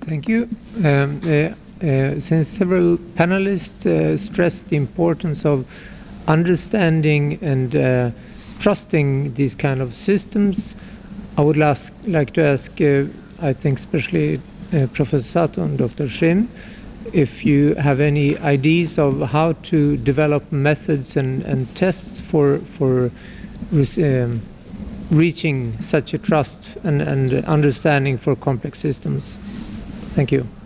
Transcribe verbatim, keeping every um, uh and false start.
Thank you. Um, uh, uh, since several panelists uh, stressed the importance of understanding and uh, trusting these kind of systems, I would ask, like to ask, uh, I think especially uh, Professor Sato and Doctor Shim, if you have any ideas of how to develop methods and, and tests for, for um, reaching such a trust and, and understanding for complex systems. Thank you.